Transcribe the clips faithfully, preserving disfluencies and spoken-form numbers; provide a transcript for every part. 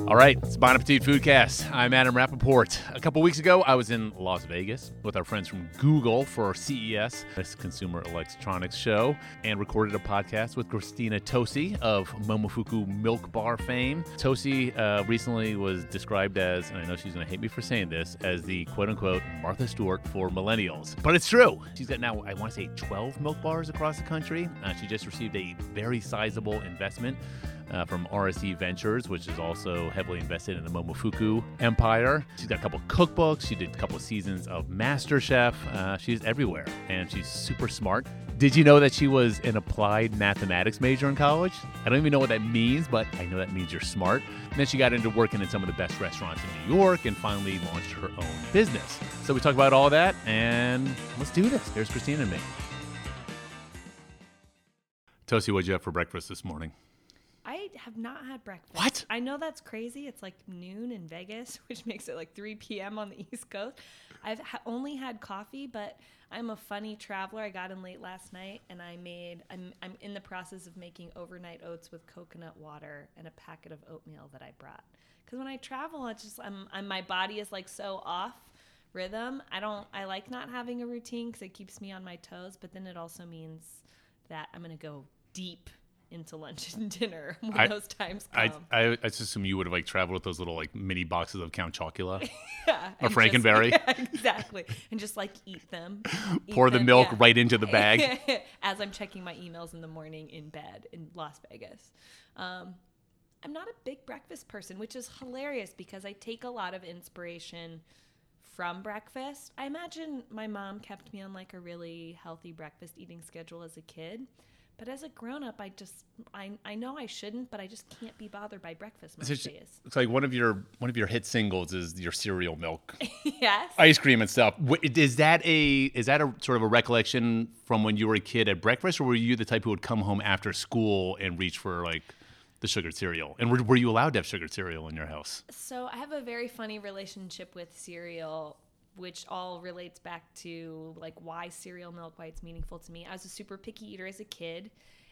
All right, it's Bon Appetit Foodcast. I'm Adam Rappaport. A couple weeks ago, I was in Las Vegas with our friends from Google for C E S, this Consumer Electronics show, and recorded a podcast with Christina Tosi of Momofuku Milk Bar fame. Tosi uh, recently was described as, and I know she's going to hate me for saying this, as the quote-unquote Martha Stewart for millennials. But it's true. She's got now, I want to say, twelve milk bars across the country. Uh, she just received a very sizable investment Uh, from R S E Ventures, which is also heavily invested in the Momofuku empire. She's got a couple cookbooks. She did a couple seasons of MasterChef. Uh, she's everywhere, and she's super smart. Did you know that she was an applied mathematics major in college? I don't even know what that means, but I know that means you're smart. And then she got into working in some of the best restaurants in New York and finally launched her own business. So we talk about all that, and let's do this. Here's Christina and me. Tosi, what'd you have for breakfast this morning? I have not had breakfast. What? I know that's crazy. It's like noon in Vegas, which makes it like three p.m. on the East Coast. I've ha- only had coffee, but I'm a funny traveler. I got in late last night, and I made. I'm I'm in the process of making overnight oats with coconut water and a packet of oatmeal that I brought. Because when I travel, it's just I'm, I'm my body is like so off rhythm. I don't. I like not having a routine because it keeps me on my toes. But then it also means that I'm gonna go deep into lunch and dinner when I, those times come. I, I, I just assume you would have like traveled with those little like mini boxes of Count Chocula yeah, or Frankenberry. Just, yeah, exactly. And just like eat them. Eat Pour the them, milk yeah. right into the bag. As I'm checking my emails in the morning in bed in Las Vegas. Um, I'm not a big breakfast person, which is hilarious because I take a lot of inspiration from breakfast. I imagine my mom kept me on like a really healthy breakfast eating schedule as a kid. But as a grown-up, I just I I know I shouldn't, but I just can't be bothered by breakfast most It's, days. it's like one of your one of your hit singles is your cereal milk, Yes. ice cream and stuff. Wh- Is that a is that a sort of a recollection from when you were a kid at breakfast, or were you the type who would come home after school and reach for like the sugared cereal? And were, were you allowed to have sugared cereal in your house? So I have a very funny relationship with cereal, which all relates back to like why cereal milk, why it's meaningful to me. I was a super picky eater as a kid,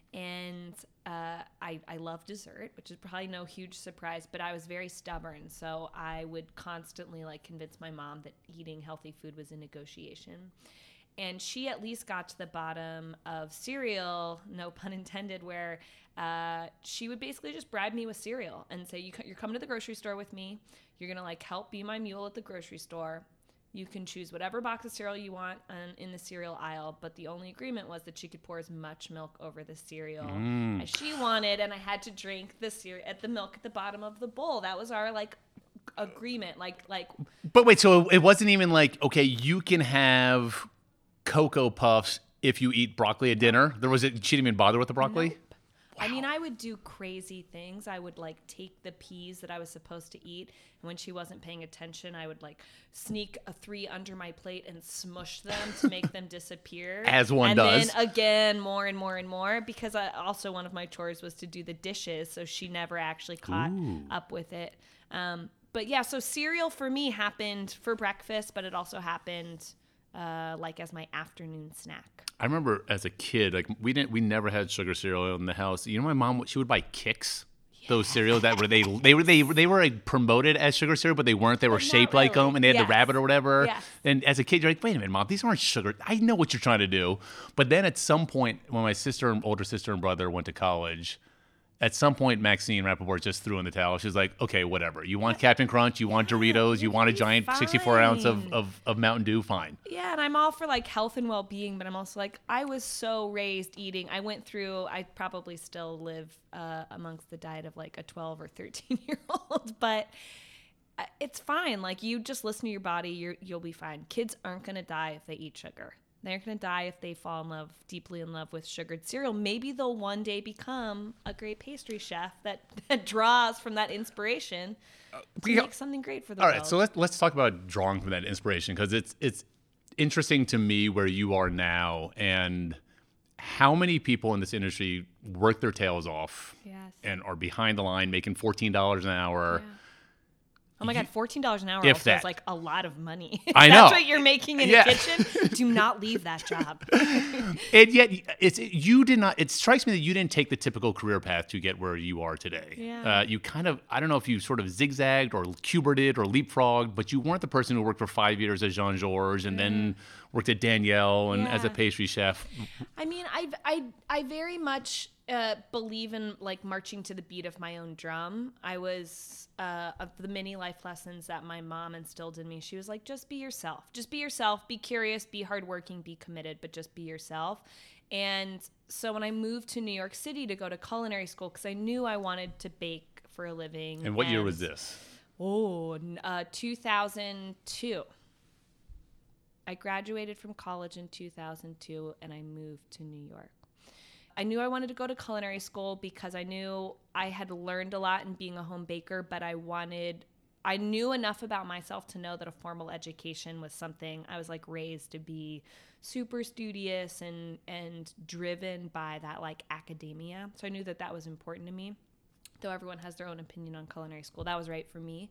and uh, I, I love dessert, which is probably no huge surprise, but I was very stubborn. So I would constantly like convince my mom that eating healthy food was a negotiation. And she at least got to the bottom of cereal, no pun intended, where uh, she would basically just bribe me with cereal and say, you, you're coming to the grocery store with me. You're going to like help be my mule at the grocery store. You can choose whatever box of cereal you want um, in the cereal aisle, but the only agreement was that she could pour as much milk over the cereal mm. as she wanted, and I had to drink the cereal at the milk at the bottom of the bowl. That was our like agreement, like like. But wait, so it wasn't even like, okay, you can have Cocoa Puffs if you eat broccoli at dinner. There was it. She didn't even bother with the broccoli. Nope. Wow. I mean, I would do crazy things. I would like take the peas that I was supposed to eat, and when she wasn't paying attention, I would like sneak a three under my plate and smush them to make them disappear. As one and does. And then again, more and more and more, because I, also one of my chores was to do the dishes, so she never actually caught Ooh. up with it. Um, but yeah, so cereal for me happened for breakfast, but it also happened uh, like as my afternoon snack. I remember as a kid, like we didn't, we never had sugar cereal in the house. You know, my mom, she would buy Kix, yeah. those cereals that were they, they were they they were like promoted as sugar cereal, but they weren't. They were but shaped really. like them, and they had yes. the rabbit or whatever. Yes. And as a kid, you're like, wait a minute, mom, these aren't sugar. I know what you're trying to do. But then at some point, when my sister and older sister and brother went to college, at some point, Maxine Rappaport just threw in the towel. She's like, okay, whatever. You want Captain Crunch, you want Doritos, you want a giant fine. sixty-four ounce of, of, of Mountain Dew, fine. Yeah, and I'm all for like health and well-being, but I'm also like, I was so raised eating. I went through, I probably still live uh, amongst the diet of like a twelve or thirteen year old, but it's fine. Like you just listen to your body, you're, you'll be fine. Kids aren't going to die if they eat sugar. They're going to die if they fall in love, deeply in love with sugared cereal. Maybe they'll one day become a great pastry chef that, that draws from that inspiration to yeah. make something great for the All world. right, so let's let's talk about drawing from that inspiration, because it's it's interesting to me where you are now and how many people in this industry work their tails off yes. and are behind the line making fourteen dollars an hour. Yeah. Oh my You- God, fourteen dollars an hour If also that. is like a lot of money. I That's know. what you're making in Yeah. a kitchen. Do not leave that job. And yet, it's you did not. It strikes me that you didn't take the typical career path to get where you are today. Yeah. Uh, you kind of, I don't know if you sort of zigzagged or cuberted or leapfrogged, but you weren't the person who worked for five years at Jean Georges and then worked at Danielle and as a Yeah. pastry chef. I mean, I I I very much uh, believe in like marching to the beat of my own drum. I was uh, of the many life lessons that my mom instilled in me. She was like, just be yourself. Just be yourself. Be curious. Be hardworking. Be committed. But just be yourself. And so when I moved to New York City to go to culinary school, because I knew I wanted to bake for a living. And what year was this? Oh, n- uh, two thousand two. I graduated from college in two thousand two and I moved to New York. I knew I wanted to go to culinary school because I knew I had learned a lot in being a home baker, but I wanted, I knew enough about myself to know that a formal education was something I was like raised to be super studious and, and driven by that like academia. So I knew that that was important to me. Though everyone has their own opinion on culinary school, that was right for me.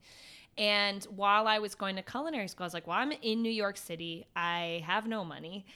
And while I was going to culinary school, I was like, well, I'm in New York City. I have no money.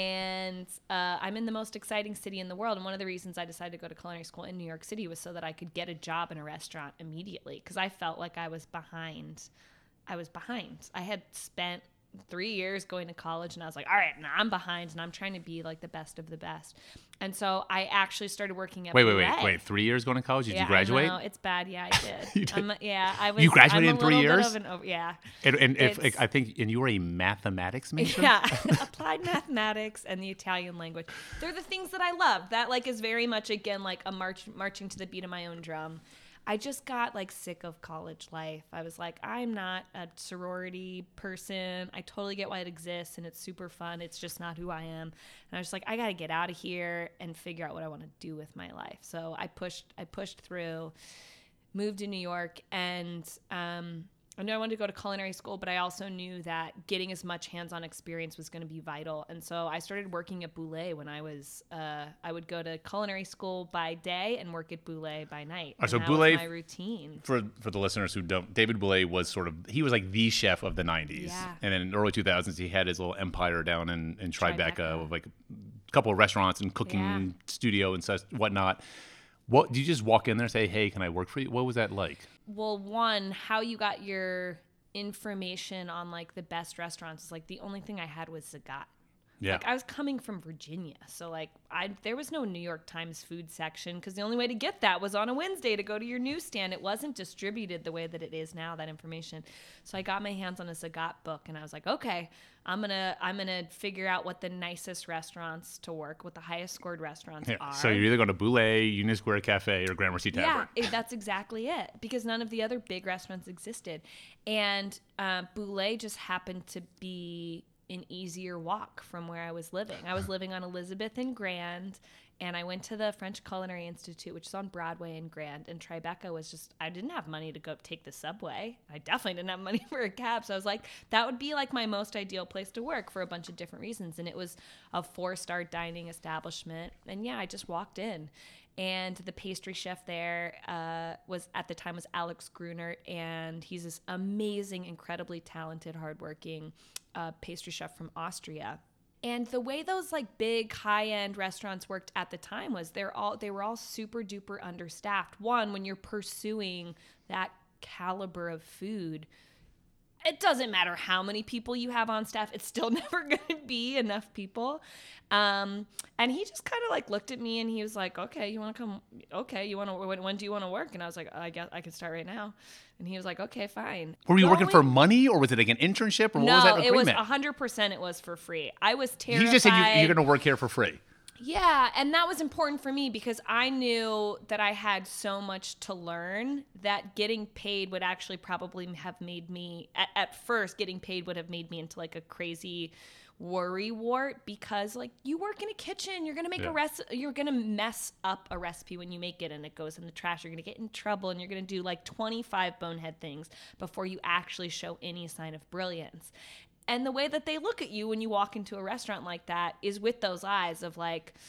And uh, I'm in the most exciting city in the world. And one of the reasons I decided to go to culinary school in New York City was so that I could get a job in a restaurant immediately. Because I felt like I was behind. I was behind. I had spent three years going to college and I was like, all right, now I'm behind and I'm trying to be like the best of the best. And so I actually started working at Wait, wait, wait, Boulet. wait. Three years going to college? Did Yeah, you graduate? I know. It's bad. Yeah, I did. You did? I'm, yeah, I was. You graduated I'm a in three little bit years? of an over- yeah. And, and if, It's- I think, and you were a mathematics major? Yeah, applied mathematics and the Italian language. They're the things that I love. That like is very much again like a march marching to the beat of my own drum. I just got like sick of college life. I was like, I'm not a sorority person. I totally get why it exists and it's super fun. It's just not who I am. And I was just like, I got to get out of here and figure out what I want to do with my life. So I pushed, I pushed through, moved to New York, and um, I knew I wanted to go to culinary school, but I also knew that getting as much hands-on experience was going to be vital. And so I started working at Boulet when I was, uh, I would go to culinary school by day and work at Boulet by night. Oh, so and that Boulet- was my routine. For for the listeners who don't, David Boulet was sort of, he was like the chef of the nineties. Yeah. And then in the early two thousands, he had his little empire down in, in Tribeca, Tribeca. with like a couple of restaurants and cooking Yeah. studio and such, whatnot. What, did you just walk in there and say, hey, can I work for you? What was that like? Well, one, how you got your information on like the best restaurants is like the only thing I had was Zagat. Yeah. Like I was coming from Virginia, so like I there was no New York Times food section because the only way to get that was on a Wednesday to go to your newsstand. It wasn't distributed the way that it is now, that information. So I got my hands on a Zagat book and I was like, okay, I'm gonna I'm gonna figure out what the nicest restaurants to work, what the highest scored restaurants Yeah. are. So you're either going to Boulet, Union Square Cafe, or Gramercy Tavern. Yeah, it, that's exactly it. Because none of the other big restaurants existed, and uh, Boulet just happened to be an easier walk from where I was living. I was living on Elizabeth and Grand, and I went to the French Culinary Institute, which is on Broadway and Grand. And Tribeca was just, I didn't have money to go take the subway. I definitely didn't have money for a cab. So I was like, that would be like my most ideal place to work for a bunch of different reasons. And it was a four-star dining establishment. And yeah, I just walked in. And the pastry chef there uh, was at the time was Alex Grunert, and he's this amazing, incredibly talented, hardworking uh, pastry chef from Austria. And the way those like big high-end restaurants worked at the time was they're all they were all super duper understaffed. One, when you're pursuing that caliber of food, it doesn't matter how many people you have on staff, it's still never going to be enough people. Um, and he just kind of like looked at me and he was like, okay, you want to come? Okay, you want to, when, when do you want to work? And I was like, I guess I can start right now. And he was like, okay, fine. Were you Going- working for money, or was it like an internship, or what No, was that it was agreement? one hundred percent it was for free. I was terrified. You just said you, you're going to work here for free. Yeah, and that was important for me because I knew that I had so much to learn that getting paid would actually probably have made me, at, at first, getting paid would have made me into like a crazy worry wart because like you work in a kitchen, you're gonna make Yeah. a rest, you're gonna mess up a recipe when you make it and it goes in the trash. You're gonna get in trouble and you're gonna do like twenty-five bonehead things before you actually show any sign of brilliance. And the way that they look at you when you walk into a restaurant like that is with those eyes of like,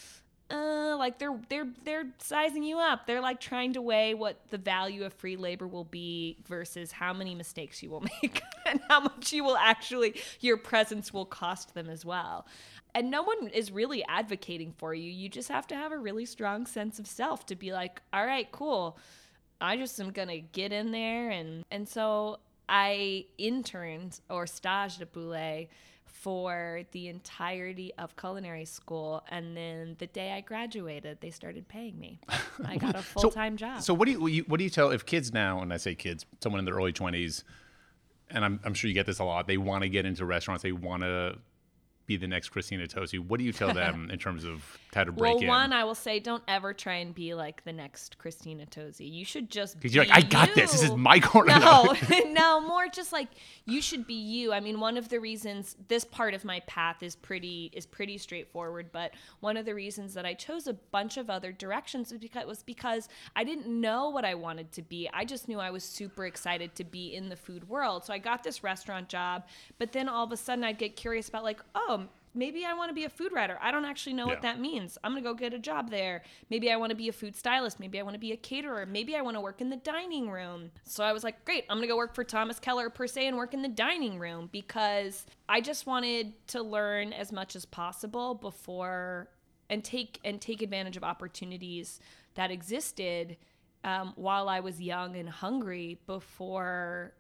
uh, like they're they're they're sizing you up. They're like trying to weigh what the value of free labor will be versus how many mistakes you will make and how much you will actually your presence will cost them as well. And no one is really advocating for you. You just have to have a really strong sense of self to be like, all right, cool. I just am gonna get in there, and and so I interned or staged at Boulé for the entirety of culinary school, and then the day I graduated, they started paying me. I got a full-time so, job. So what do you what do you tell if kids now, and I say kids, someone in their early twenties, and I'm I'm sure you get this a lot, they want to get into restaurants, they want to be the next Christina Tosi. What do you tell them in terms of how to break well, in? Well, one, I will say, don't ever try and be like the next Christina Tosi. You should just be you're like, I got you. this. This is my corner. No, no, more just like you should be you. I mean, one of the reasons this part of my path is pretty is pretty straightforward, but one of the reasons that I chose a bunch of other directions was because, was because I didn't know what I wanted to be. I just knew I was super excited to be in the food world. So I got this restaurant job, but then all of a sudden I'd get curious about like, oh, maybe I want to be a food writer. I don't actually know yeah. what that means. I'm going to go get a job there. Maybe I want to be a food stylist. Maybe I want to be a caterer. Maybe I want to work in the dining room. So I was like, great, I'm going to go work for Thomas Keller per se and work in the dining room because I just wanted to learn as much as possible before and take and take advantage of opportunities that existed um, while I was young and hungry before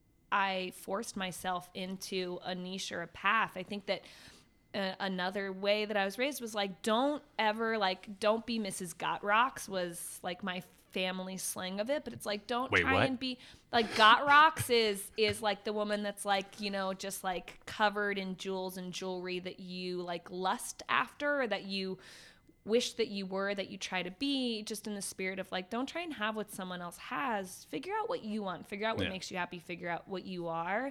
I forced myself into a niche or a path. I think that Uh, another way that I was raised was like, don't ever like, don't be Missus Got Rocks was like my family slang of it. But it's like, don't Wait, try what? and be like Got Rocks is, is like the woman that's like, you know, just like covered in jewels and jewelry that you like lust after or that you wish that you were, that you try to be, just in the spirit of like, don't try and have what someone else has. Figure out what you want, figure out what yeah. makes you happy, figure out what you are.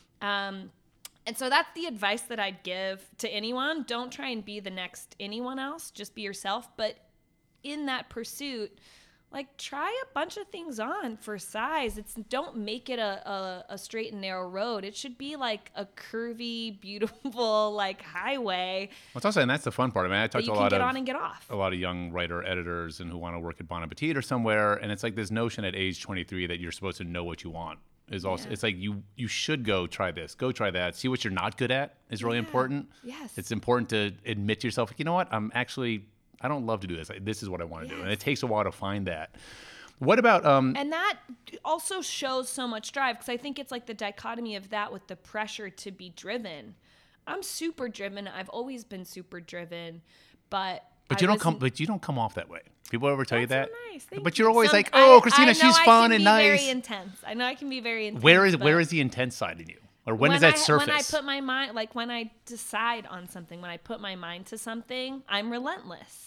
Um, And so that's the advice that I'd give to anyone. Don't try and be the next anyone else. Just be yourself. But in that pursuit, like try a bunch of things on for size. It's don't make it a, a, a straight and narrow road. It should be like a curvy, beautiful like highway. Well, it's also, and that's the fun part. I mean, I talked you to a can lot get of on and get off. a lot of young writer editors and who want to work at Bon Appetit or somewhere, and it's like this notion at age twenty-three that you're supposed to know what you want. Is also Yeah. It's like you you should go try this, go try that, see what you're not good at is really Yeah. important. Yes. It's important to admit to yourself, like, you know what, I'm actually I don't love to do this. This is what I want to Yes. do, and it takes a while to find that. What about um? And that also shows so much drive because I think it's like the dichotomy of that with the pressure to be driven. I'm super driven. I've always been super driven, but But I you don't was- come. But you don't come off that way. People ever tell you that? That's so nice. Thank But you. you're always Some- like, oh, I- Christina, I know she's I fun can and be nice. Very intense. I know I can be very intense. Where is but where is the intense side in you, or when, does I, that surface? When I put my mind, like when I decide on something, when I put my mind to something, I'm relentless.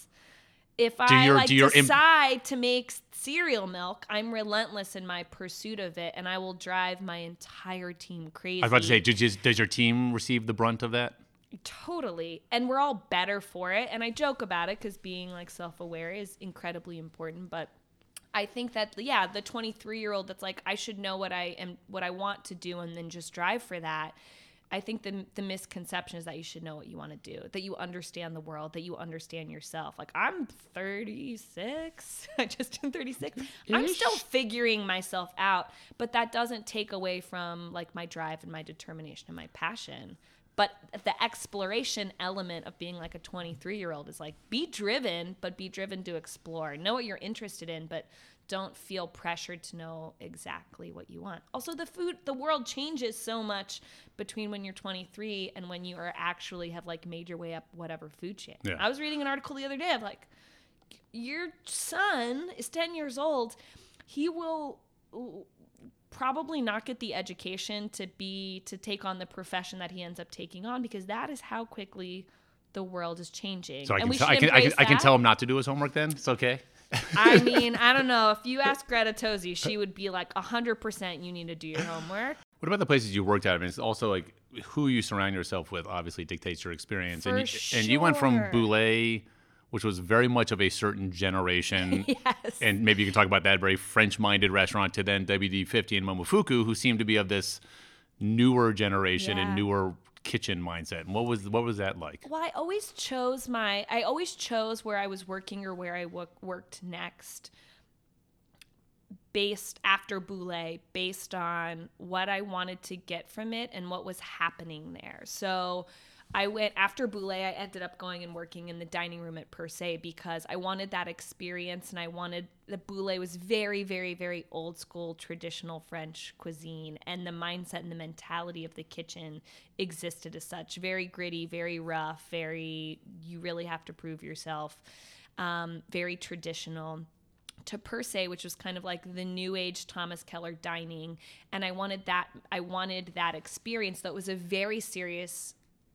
If I your- like do your imp- decide to make cereal milk, I'm relentless in my pursuit of it, and I will drive my entire team crazy. I was about to say, does, you- does your team receive the brunt of that? Totally. And we're all better for it. And I joke about it because being like self-aware is incredibly important. But I think that, yeah, the twenty-three year old that's like, I should know what I am, what I want to do and then just drive for that. I think the the misconception is that you should know what you want to do, that you understand the world, that you understand yourself. Like I'm thirty-six. I just turned thirty-six. I'm still figuring myself out, but that doesn't take away from like my drive and my determination and my passion. But the exploration element of being like a twenty-three year old is like, be driven, but be driven to explore. Know what you're interested in, but don't feel pressured to know exactly what you want. Also, the food, the world changes so much between when you're twenty-three and when you are actually have like made your way up whatever food chain. Yeah. I was reading an article the other day of like, your son is ten years old. He will probably not get the education to be to take on the profession that he ends up taking on because that is how quickly the world is changing. So I and can, we tell, should I, can, I, can, embrace I can that. tell him not to do his homework then? It's okay? I mean, I don't know. If you ask Greta Tosi, she would be like, one hundred percent you need to do your homework. What about the places you worked at? I mean, it's also like who you surround yourself with obviously dictates your experience. For and, you, and you went from sure. Boulé, which was very much of a certain generation. Yes. And maybe you can talk about that very French-minded restaurant to then W D fifty and Momofuku, who seemed to be of this newer generation Yeah. and newer kitchen mindset. And what was what was that like? Well, I always chose my, I always chose where I was working or where I w- worked next based after Boulé, based on what I wanted to get from it and what was happening there. So I went after Boulé, I ended up going and working in the dining room at Per Se because I wanted that experience, and I wanted the Boulé was very, very, very old school traditional French cuisine, and the mindset and the mentality of the kitchen existed as such. Very gritty, very rough, very, you really have to prove yourself, um, very traditional. To Per Se, which was kind of like the new age Thomas Keller dining, and I wanted that. I wanted that experience. That was a very serious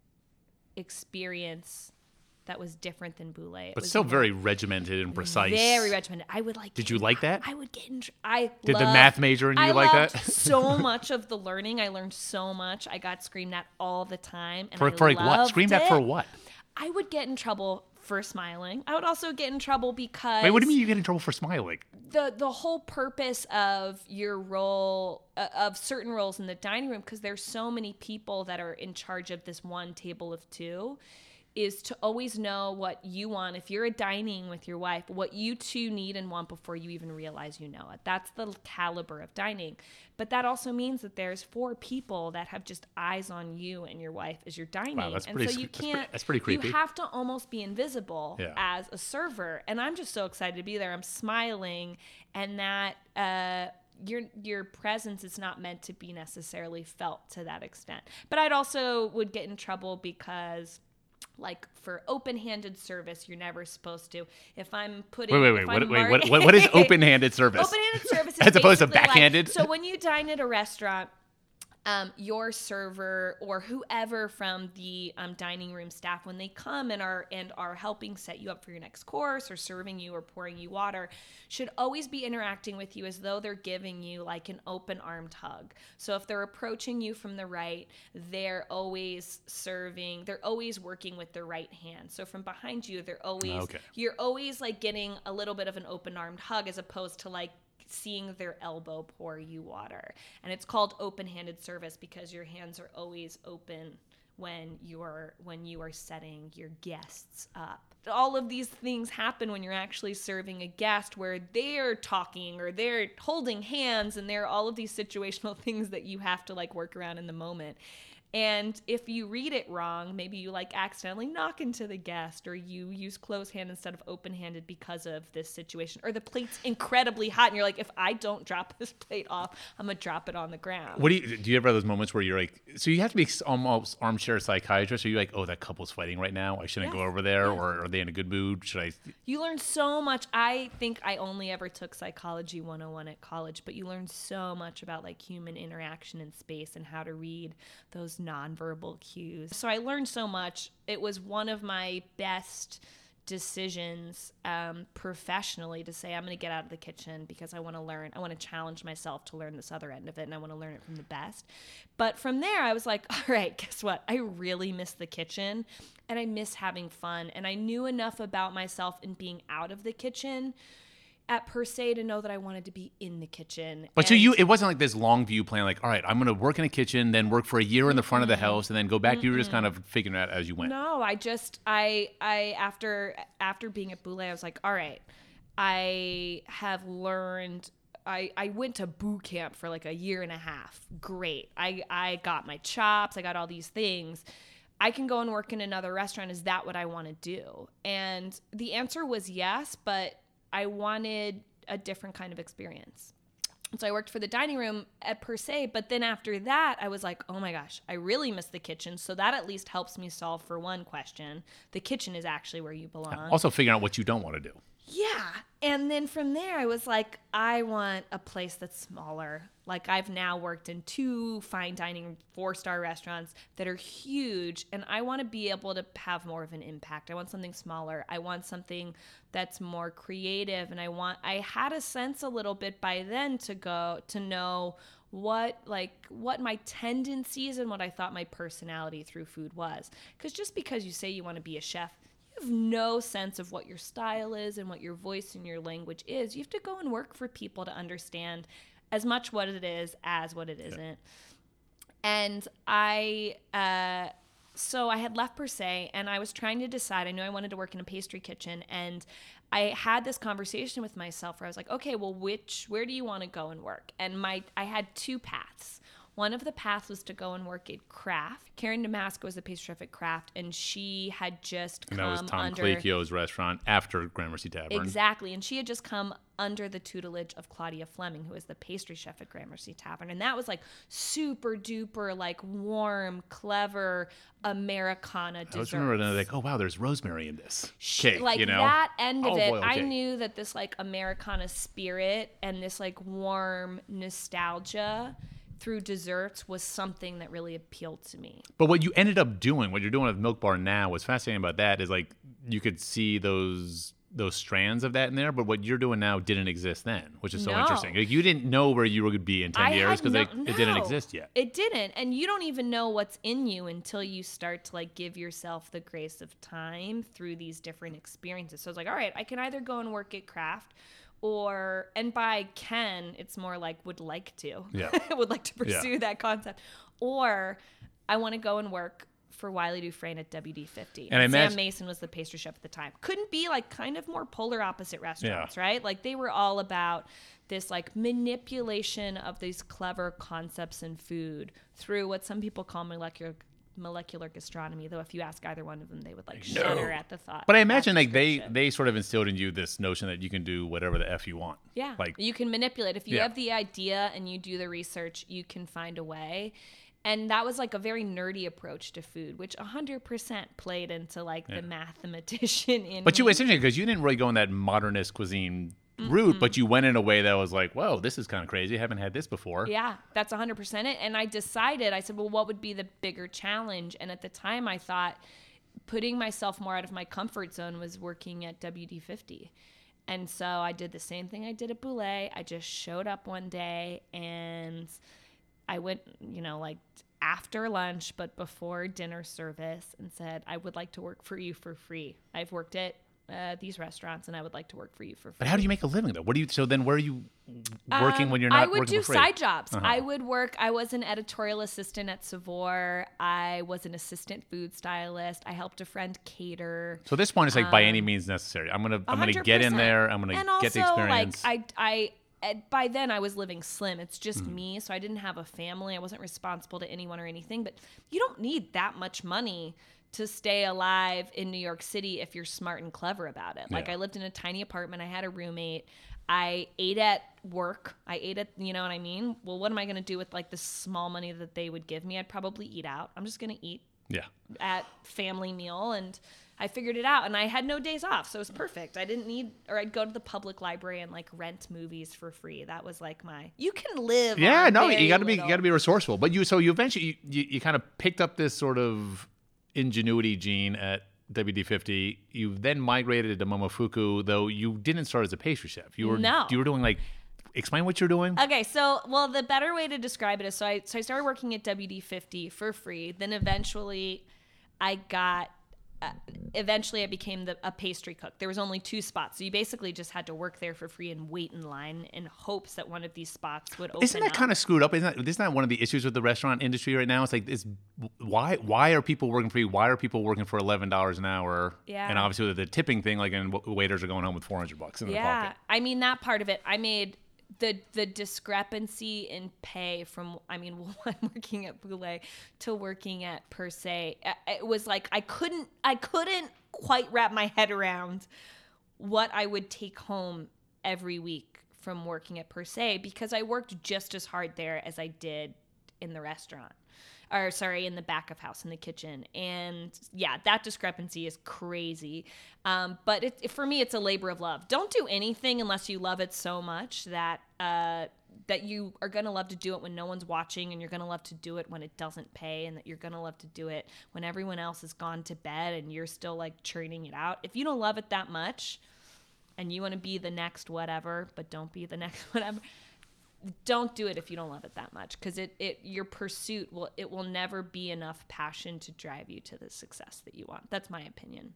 experience that was different than Boulé. It But was still more, very regimented and precise. Very regimented. I would like. Did you like that? I would get in. I Did loved, the math major in you I like that? loved so much of the learning. I learned so much. I got screamed at all the time, and For, I for like what? loved Screamed it. at for what? I would get in trouble for smiling. I would also get in trouble because. Wait, what do you mean you get in trouble for smiling? The the whole purpose of your role, uh, of certain roles in the dining room, because there's so many people that are in charge of this one table of two, is to always know what you want. If you're dining with your wife, what you two need and want before you even realize you know it. That's the caliber of dining. But that also means that there's four people that have just eyes on you and your wife as you're dining. Wow, that's and pretty, so you that's pretty, can't, that's pretty creepy. you have to almost be invisible Yeah. as a server. And I'm just so excited to be there. I'm smiling, and that uh, your your presence is not meant to be necessarily felt to that extent. But I'd also would get in trouble because, like, for open-handed service, you're never supposed to. If I'm putting, Wait, wait, wait. if What, I'm wait mar- what, what, what is open-handed service? Open-handed service is As opposed to basically like- backhanded? so when you dine at a restaurant, um, your server or whoever from the um, dining room staff, when they come and are and are helping set you up for your next course or serving you or pouring you water, should always be interacting with you as though they're giving you like an open-armed hug. So if they're approaching you from the right, they're always serving, they're always working with their right hand. So from behind you, they're always, Okay. you're always like getting a little bit of an open-armed hug as opposed to like seeing their elbow pour you water. And it's called open-handed service because your hands are always open when you're when you are setting your guests up. All of these things happen when you're actually serving a guest, where they're talking or they're holding hands, and there are all of these situational things that you have to like work around in the moment. And if you read it wrong, maybe you like accidentally knock into the guest, or you use closed hand instead of open handed because of this situation, or the plate's incredibly hot and you're like, if I don't drop this plate off, I'm gonna drop it on the ground. What do you do? You ever have those moments where you're like, so you have to be almost armchair psychiatrist? Are you like, oh, that couple's fighting right now, I shouldn't Yes. go over there, Yes. or are they in a good mood? Should I? You learn so much. I think I only ever took Psychology one oh one at college, but you learn so much about like human interaction in space and how to read those nonverbal cues. So I learned so much. It was one of my best decisions um, professionally to say, I'm going to get out of the kitchen because I want to learn. I want to challenge myself to learn this other end of it, and I want to learn it from the best. But from there, I was like, all right, guess what? I really miss the kitchen, and I miss having fun. And I knew enough about myself in being out of the kitchen at Per Se to know that I wanted to be in the kitchen. But so And- you, it wasn't like this long view plan, like, all right, I'm going to work in a kitchen, then work for a year in the front of the house, and then go back. You were just kind of figuring it out as you went. No, I just I I after after being at Boulé, I was like, all right, I have learned. I, I went to boot camp for like a year and a half. Great. I, I got my chops. I got all these things. I can go and work in another restaurant. Is that what I want to do? And the answer was yes, but I wanted a different kind of experience. So I worked for the dining room at Per Se, but then after that, I was like, oh my gosh, I really miss the kitchen. So that at least helps me solve for one question. The kitchen is actually where you belong. Also figuring out what you don't want to do. Yeah. And then from there, I was like, I want a place that's smaller. Like, I've now worked in two fine dining four-star restaurants that are huge, and I want to be able to have more of an impact. I want something smaller. I want something that's more creative, and I want, I had a sense a little bit by then to go, to know what, like, what my tendencies and what I thought my personality through food was. Because just because you say you want to be a chef, you have no sense of what your style is and what your voice and your language is. You have to go and work for people to understand as much what it is as what it isn't. And I uh, so I had left Per Se, and I was trying to decide. I knew I wanted to work in a pastry kitchen, and I had this conversation with myself where I was like, okay, well, which, where do you want to go and work? And my, I had two paths. One of the paths was to go and work at Kraft. Karen Damasco was the pastry chef at Kraft, and she had just and come that was Tom under... Colicchio's restaurant after Gramercy Tavern. Exactly, and she had just come under the tutelage of Claudia Fleming, who was the pastry chef at Gramercy Tavern. And that was like super duper, like warm, clever Americana desserts. I was remembering like, oh wow, there's rosemary in this cake. Like you know? that end of Olive it, oil I cake. knew that this like Americana spirit and this like warm nostalgia through desserts was something that really appealed to me. But what you ended up doing, what you're doing with Milk Bar now, what's fascinating about that is like you could see those those strands of that in there, but what you're doing now didn't exist then, which is so No. interesting. Like you didn't know where you were going to be in ten I years had because no, it, it didn't no, exist yet. It didn't. And you don't even know what's in you until you start to like give yourself the grace of time through these different experiences. So I was like, all right, I can either go and work at Kraft or, and by can, it's more like would like to. Yeah. would like to pursue Yeah. that concept. Or I want to go and work for Wiley Dufresne at W D fifty. And I Sam imagine- Mason was the pastry chef at the time. Couldn't be like kind of more polar opposite restaurants, right? Like they were all about this like manipulation of these clever concepts in food through what some people call molecular molecular gastronomy, though if you ask either one of them, they would like No. shudder at the thought. But I of that imagine like they description. they sort of instilled in you this notion that you can do whatever the F you want. Yeah. Like You can manipulate. If you Yeah. have the idea and you do the research, you can find a way. And that was like a very nerdy approach to food, which one hundred percent played into like the mathematician in But you, me. it's interesting because you didn't really go in that modernist cuisine route, but you went in a way that was like, whoa, this is kind of crazy. I haven't had this before. Yeah, that's one hundred percent it. And I decided, I said, well, what would be the bigger challenge? And at the time I thought putting myself more out of my comfort zone was working at W D fifty. And so I did the same thing I did at Boulé. I just showed up one day and I went, you know, like after lunch, but before dinner service and said, I would like to work for you for free. I've worked at uh, these restaurants and I would like to work for you for free. But how do you make a living though? What do you? So then, where are you working Um, when you're not I would working do for free? side jobs. Uh-huh. I would work. I was an editorial assistant at Savor. I was an assistant food stylist. I helped a friend cater. So this point is like by any means necessary. I'm gonna I'm gonna get in one hundred percent. there. I'm gonna and get the also, experience. Like I, I, at- by then I was living slim. It's just Mm-hmm. me, so I didn't have a family. I wasn't responsible to anyone or anything. But you don't need that much money to stay alive in New York City if you're smart and clever about it. Like Yeah. I lived in a tiny apartment. I had a roommate. I ate at work. I ate at, you know what I mean? Well, what am I going to do with like the small money that they would give me? I'd probably eat out. I'm just going to eat yeah. at family meal, and I figured it out, and I had no days off, so it was perfect. I didn't need, or I'd go to the public library and like rent movies for free. That was like my, you can live. Yeah, on no, very you got to be you little. got to be resourceful. But you so you eventually you, you, you kind of picked up this sort of ingenuity gene at W D fifty. You then migrated to Momofuku, though you didn't start as a pastry chef. You were No. you were doing like explain what you're doing. Okay, so well, the better way to describe it is so I so I started working at W D fifty for free. Then eventually, I got. Uh, eventually, I became the, a pastry cook. There was only two spots, so you basically just had to work there for free and wait in line in hopes that one of these spots would open. Isn't that up. kind of screwed up? Isn't that, isn't that one of the issues with the restaurant industry right now? It's like, this, why why are people working free? Why are people working for eleven dollars an hour? Yeah. And obviously with the tipping thing, like, and waiters are going home with four hundred bucks in their Yeah, pocket. I mean that part of it. I made the the discrepancy in pay from I mean one working at Boulé to working at Per Se. It was like I couldn't I couldn't quite wrap my head around what I would take home every week from working at Per Se because I worked just as hard there as I did in the restaurant. Or sorry, in the back of house, in the kitchen. And yeah, that discrepancy is crazy. Um, but it, it, for me, it's a labor of love. Don't do anything unless you love it so much that uh, that you are going to love to do it when no one's watching, and you're going to love to do it when it doesn't pay, and that you're going to love to do it when everyone else has gone to bed and you're still like churning it out. If you don't love it that much and you want to be the next whatever, but don't be the next whatever, don't do it if you don't love it that much, because it, it your pursuit will it will never be enough passion to drive you to the success that you want. That's my opinion.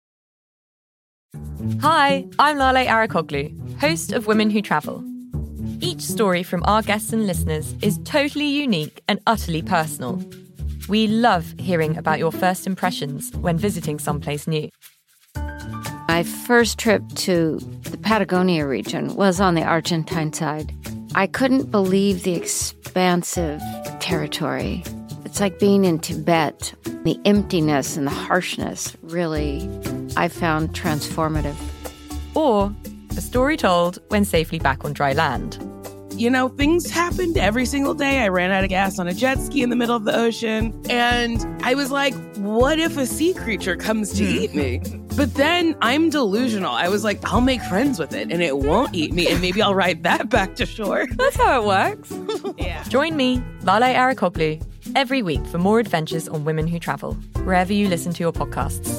Hi, I'm Lale Arakoglu, host of Women Who Travel. Each story from our guests and listeners is totally unique and utterly personal. We love hearing about your first impressions when visiting someplace new. My first trip to the Patagonia region was on the Argentine side. I couldn't believe the expansive territory. It's like being in Tibet. The emptiness and the harshness really, I found transformative. Or a story told when safely back on dry land. You know, things happened every single day. I ran out of gas on a jet ski in the middle of the ocean. And I was like, what if a sea creature comes to eat me? But then I'm delusional. I was like, I'll make friends with it and it won't eat me. And maybe I'll ride that back to shore. That's how it works. Yeah. Join me, Lale Arikoglu, every week for more adventures on women who travel, wherever you listen to your podcasts.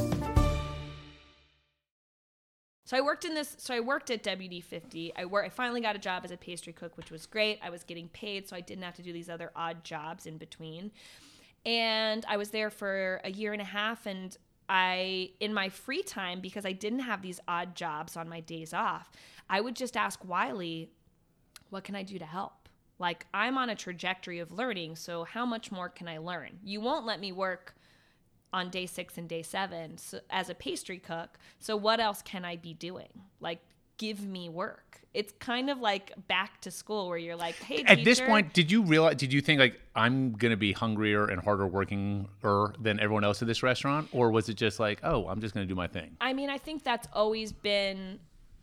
So I worked in this. So I worked at W D fifty. I work. I finally got a job as a pastry cook, which was great. I was getting paid, so I didn't have to do these other odd jobs in between. And I was there for a year and a half. And I, in my free time, because I didn't have these odd jobs on my days off, I would just ask Wiley, "What can I do to help? Like, I'm on a trajectory of learning. So how much more can I learn? You won't let me work on day six and day seven so, as a pastry cook. So what else can I be doing? Like, give me work." It's kind of like back to school where you're like, hey, At teacher. this point, did you realize, did you think like, I'm going to be hungrier and harder working than everyone else at this restaurant? Or was it just like, oh, I'm just going to do my thing? I mean, I think that's always been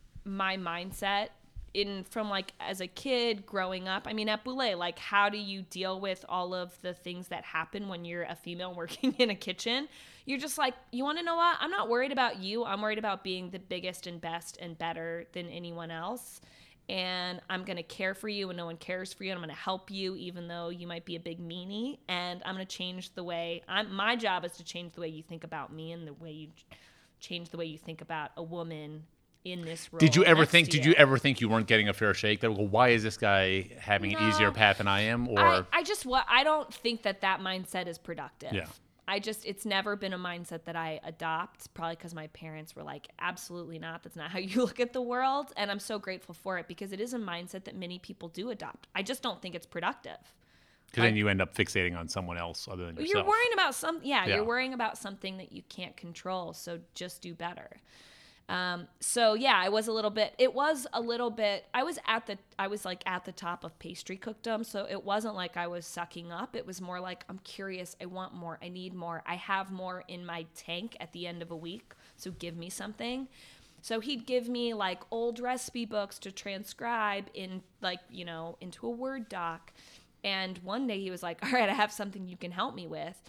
my mindset in from like as a kid growing up. I mean, at Boulé, like, how do you deal with all of the things that happen when you're a female working in a kitchen? You're just like, you want to know what? I'm not worried about you. I'm worried about being the biggest and best and better than anyone else. And I'm going to care for you when no one cares for you. And I'm going to help you even though you might be a big meanie. And I'm going to change the way I'm, my job is to change the way you think about me and the way you change the way you think about a woman in this role. Did you ever think? you. Did you ever think you weren't getting a fair shake? That well, why is this guy having No. an easier path than I am? Or I, I just what I don't think that that mindset is productive. Yeah. I just it's never been a mindset that I adopt. Probably because my parents were like, absolutely not. That's not how you look at the world. And I'm so grateful for it because it is a mindset that many people do adopt. I just don't think it's productive. because then you end up fixating on someone else other than yourself. You're worrying about some, yeah, Yeah. you're worrying about something that you can't control. So just do better. Um, so yeah, I was a little bit, it was a little bit, I was at the, I was like at the top of pastry cookdom. So it wasn't like I was sucking up. It was more like, I'm curious. I want more. I need more. I have more in my tank at the end of a week. So give me something. So he'd give me like old recipe books to transcribe in like, you know, into a Word doc. And one day he was like, all right, I have something you can help me with.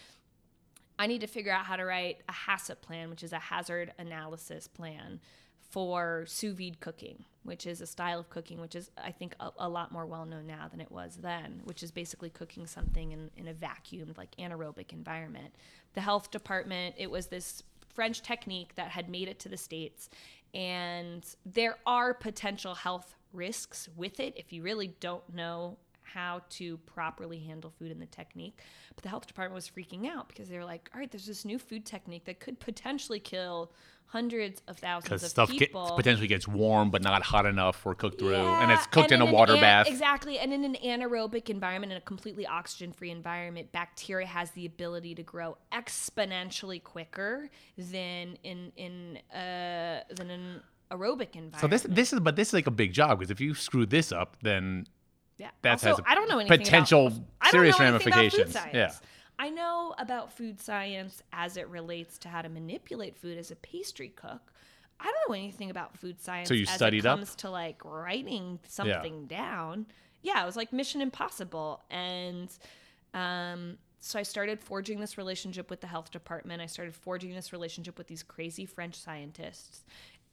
I need to figure out how to write a HACCP plan, which is a hazard analysis plan for sous vide cooking, which is a style of cooking, which is, I think, a, a lot more well-known now than it was then, which is basically cooking something in, in a vacuumed, like anaerobic environment. The health department, it was this French technique that had made it to the States, and there are potential health risks with it if you really don't know how to properly handle food in the technique. But the health department was freaking out because they were like, all right, there's this new food technique that could potentially kill hundreds of thousands Because of stuff people. get, potentially gets warm but not hot enough or cooked through. Yeah, And it's cooked and in a an water an- bath. Exactly. And in an anaerobic environment, in a completely oxygen-free environment, bacteria has the ability to grow exponentially quicker than in in uh, than an aerobic environment. So this this is but this is like a big job because if you screw this up, then Yeah. that also, has a I don't know anything potential about, I don't serious know anything about food ramifications. science. Yeah. I know about food science as it relates to how to manipulate food as a pastry cook. I don't know anything about food science So you as studied it up? comes to like writing something down. Yeah, it was like Mission Impossible. And um, so I started forging this relationship with the health department. I started forging this relationship with these crazy French scientists.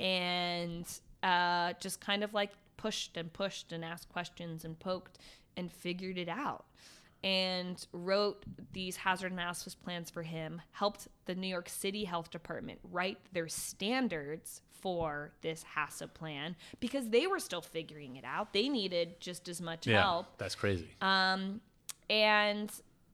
And uh, just kind of like pushed and pushed and asked questions and poked and figured it out. And wrote these hazard analysis plans for him, helped the New York City Health Department write their standards for this HACCP plan because they were still figuring it out. They needed just as much Yeah. help. That's crazy. Um, and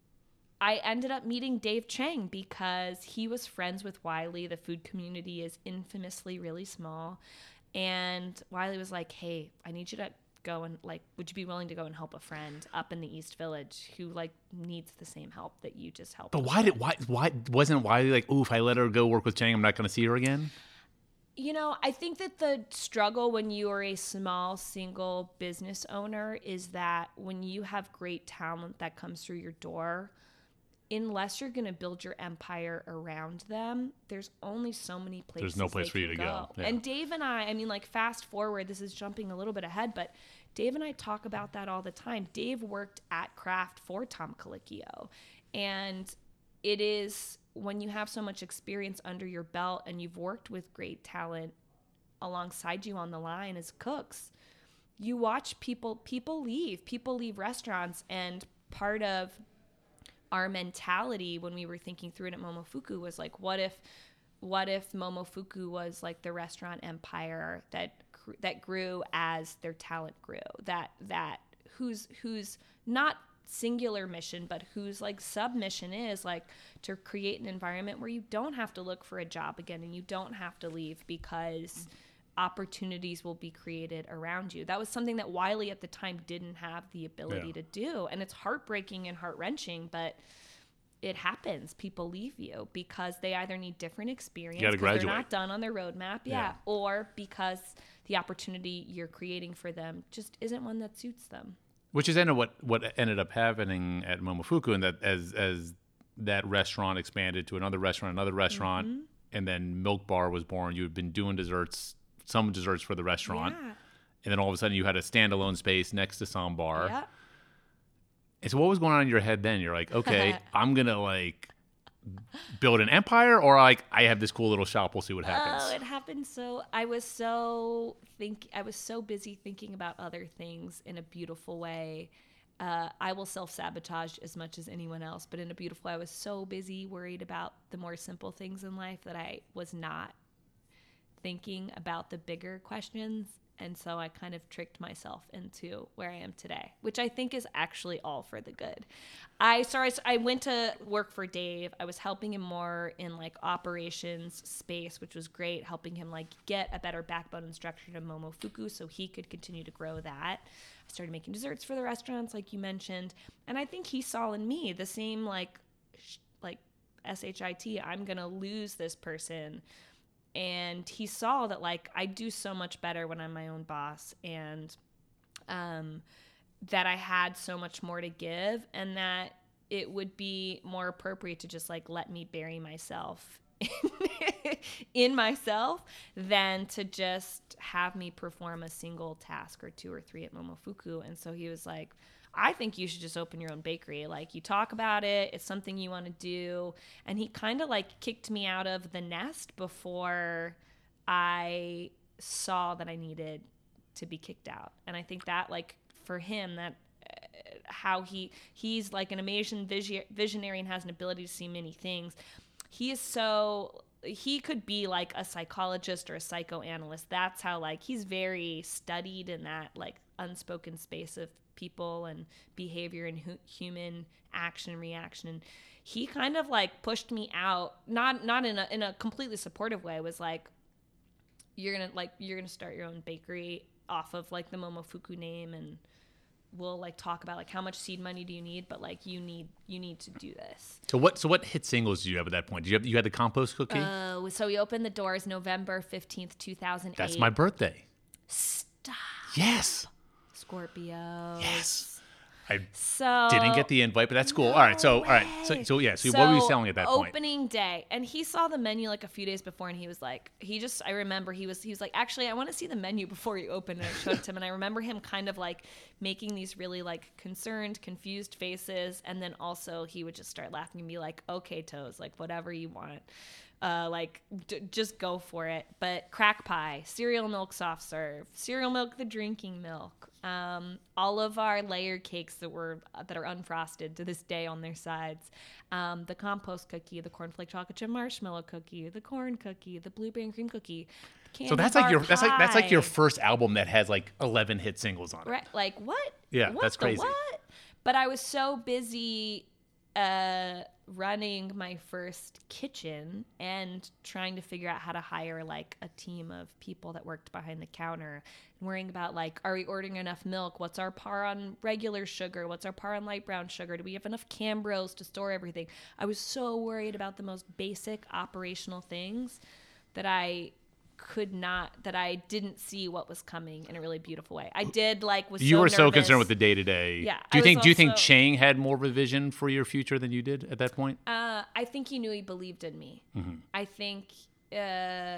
I ended up meeting Dave Chang because he was friends with Wiley. The food community is infamously really small. And Wiley was like, hey, I need you to go and like, would you be willing to go and help a friend up in the East Village who like needs the same help that you just helped? But why did why why wasn't Wiley like, oh, if I let her go work with Chang, I'm not going to see her again? You know, I think that the struggle when you are a small single business owner is that when you have great talent that comes through your door, unless you're going to build your empire around them, there's only so many places. There's no place they for you can to go. Yeah. And Dave and I, I mean, like fast forward, this is jumping a little bit ahead, but Dave and I talk about that all the time. Dave worked at Kraft for Tom Colicchio. And it is when you have so much experience under your belt and you've worked with great talent alongside you on the line as cooks, you watch people, people leave, people leave restaurants. And part of our mentality when we were thinking through it at Momofuku was like, what if, what if Momofuku was like the restaurant empire that that grew as their talent grew, that that whose whose not singular mission, but whose like submission is like to create an environment where you don't have to look for a job again and you don't have to leave because opportunities will be created around you. That was something that Wiley at the time didn't have the ability Yeah. to do. And it's heartbreaking and heart-wrenching, but it happens. People leave you because they either need different experience, You gotta because they're graduate. not done on their roadmap, yeah, Yeah. or because the opportunity you're creating for them just isn't one that suits them. Which is ended what what ended up happening at Momofuku, and that as as that restaurant expanded to another restaurant, another restaurant, Mm-hmm. and then Milk Bar was born. You had been doing desserts, some desserts for the restaurant, Yeah. and then all of a sudden you had a standalone space next to Sambar. Yeah. And so what was going on in your head then? You're like, okay, I'm gonna like build an empire, or like I have this cool little shop. We'll see what happens. Oh, it happened so I was so think I was so busy thinking about other things in a beautiful way. Uh, I will self-sabotage as much as anyone else, but in a beautiful way. I was so busy worried about the more simple things in life that I was not thinking about the bigger questions. And so I kind of tricked myself into where I am today, which I think is actually all for the good. I sorry, I went to work for Dave. I was helping him more in like operations space, which was great, helping him like get a better backbone and structure to Momofuku so he could continue to grow that. I started making desserts for the restaurants, like you mentioned. And I think he saw in me the same like, sh- like S H I T, I'm going to lose this person. And he saw that, like, I do so much better when I'm my own boss, and um, that I had so much more to give, and that it would be more appropriate to just, like, let me bury myself in myself than to just have me perform a single task or two or three at Momofuku. And so he was like, I think you should just open your own bakery. Like, you talk about it, it's something you want to do. And he kind of like kicked me out of the nest before I saw that I needed to be kicked out. And I think that like for him, that uh, how he, he's like an amazing visi- visionary and has an ability to see many things. He is so, he could be like a psychologist or a psychoanalyst. That's how like, he's very studied in that like unspoken space of people and behavior and hu- human action and reaction. And he kind of like pushed me out, not not in a in a completely supportive way. It was like, you're gonna like you're gonna start your own bakery off of like the Momofuku name, and we'll like talk about like how much seed money do you need, but like you need you need to do this. So what so what hit singles did you have at that point? Did you have you had the compost cookie? Uh, so we opened the doors November fifteenth, two thousand eight. That's my birthday. Stop. Yes. Scorpio. Yes. I So didn't get the invite, but that's cool. all right. So all right. So so yeah. So, what were you selling at that point? Opening day, and he saw the menu like a few days before, and he was like, he just, I remember he was, he was like, actually, I want to see the menu before you open. And I showed it to him, and I remember him kind of like making these really like concerned, confused faces, and then also he would just start laughing and be like, okay, Toes, like whatever you want. Uh, like, d- just go for it. But crack pie, cereal milk soft serve, cereal milk the drinking milk, um, all of our layer cakes that were that are unfrosted to this day on their sides, um, the compost cookie, the cornflake chocolate chip marshmallow cookie, the corn cookie, the blueberry and cream cookie. the So that's candy like your bar that's like that's like your pie. first album that has like eleven hit singles on it. Right, like what? Yeah, What that's the crazy. What? But I was so busy uh, running my first kitchen and trying to figure out how to hire like a team of people that worked behind the counter and worrying about like, are we ordering enough milk? What's our par on regular sugar? What's our par on light brown sugar? Do we have enough Cambros to store everything? I was so worried about the most basic operational things that I could not, that I didn't see what was coming in a really beautiful way. I did like, was You so were so nervous. concerned with the day to day. Yeah, Do you I think, was do you think also- Chang had more of a vision for your future than you did at that point? Uh, I think he knew he believed in me. Mm-hmm. I think, uh,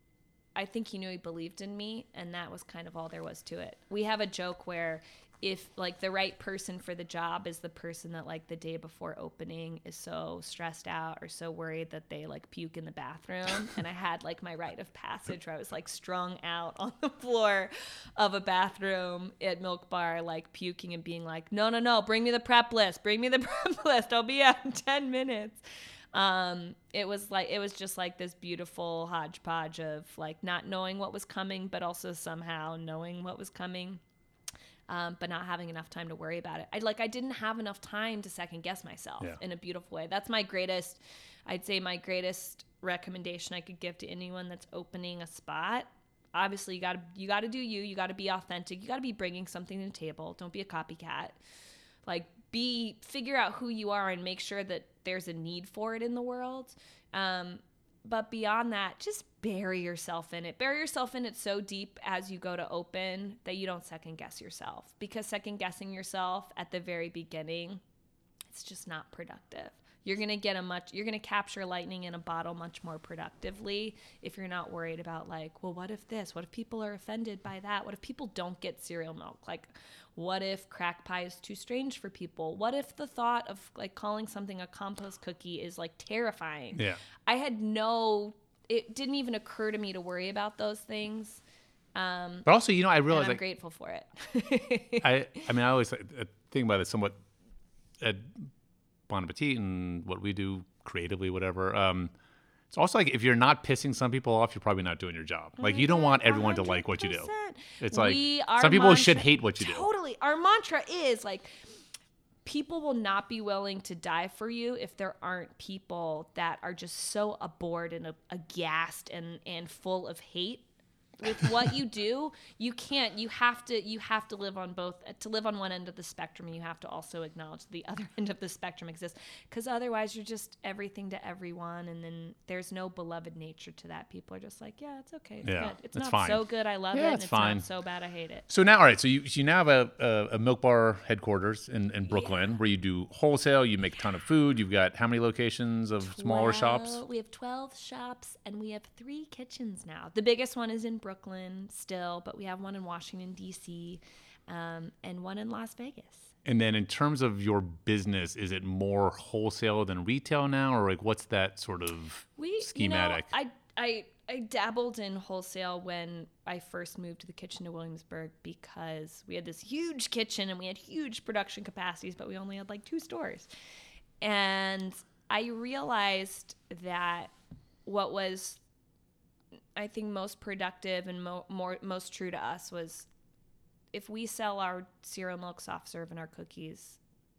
I think he knew he believed in me, and that was kind of all there was to it. We have a joke where if like the right person for the job is the person that like the day before opening is so stressed out or so worried that they like puke in the bathroom, and I had like my rite of passage where I was like strung out on the floor of a bathroom at Milk Bar, like puking and being like, no, no, no, bring me the prep list, bring me the prep list, I'll be out in ten minutes. Um, it was like, it was just like this beautiful hodgepodge of like not knowing what was coming, but also somehow knowing what was coming. Um, but not having enough time to worry about it. I like I didn't have enough time to second guess myself Yeah. in a beautiful way. That's my greatest, I'd say my greatest recommendation I could give to anyone that's opening a spot. Obviously, you got to you got to do you. You got to be authentic. You got to be bringing something to the table. Don't be a copycat. Like be figure out who you are and make sure that there's a need for it in the world. Um, But beyond that, just bury yourself in it. Bury yourself in it so deep as you go to open that you don't second guess yourself. Because second guessing yourself at the very beginning, it's just not productive. You're going to get a much, you're going to capture lightning in a bottle much more productively if you're not worried about like, well, what if this? What if people are offended by that? What if people don't get cereal milk? Like, what if crack pie is too strange for people? What if the thought of like calling something a compost cookie is like terrifying? Yeah. I had no, it didn't even occur to me to worry about those things. Um, But also, you know, I and realized I'm like, grateful for it. I, I mean, I always uh, think about it somewhat at Bon Appetit and what we do creatively, whatever. Um, it's also like if you're not pissing some people off, you're probably not doing your job. Like you don't want everyone to like what you do. one hundred percent. It's like We- our some people should mantra- hate what you do. Totally. Our mantra is like, people will not be willing to die for you if there aren't people that are just so abhorred and aghast and, and full of hate with what you do. You can't, you have to, you have to live on both, to live on one end of the spectrum, you have to also acknowledge the other end of the spectrum exists, because otherwise you're just everything to everyone, and then there's no beloved nature to that. People are just like, yeah, it's okay, it's Yeah, good, it's, it's not fine. so good I love Yeah, it, and it's it's fine. not so bad I hate it. So now, all right. So you so you now have a, a, a Milk Bar headquarters in, in Brooklyn where you do wholesale. You make a ton of food. You've got how many locations of smaller shops? Well, we have twelve shops, and we have three kitchens now. The biggest one is in Brooklyn still, but we have one in Washington, D C, um, and one in Las Vegas. And then in terms of your business, is it more wholesale than retail now, or like what's that sort of We, schematic? You know, I, I, I dabbled in wholesale when I first moved to the kitchen to Williamsburg, because we had this huge kitchen and we had huge production capacities, but we only had like two stores. And I realized that what was, I think, most productive and mo- more most true to us was if we sell our cereal milk soft serve and our cookies,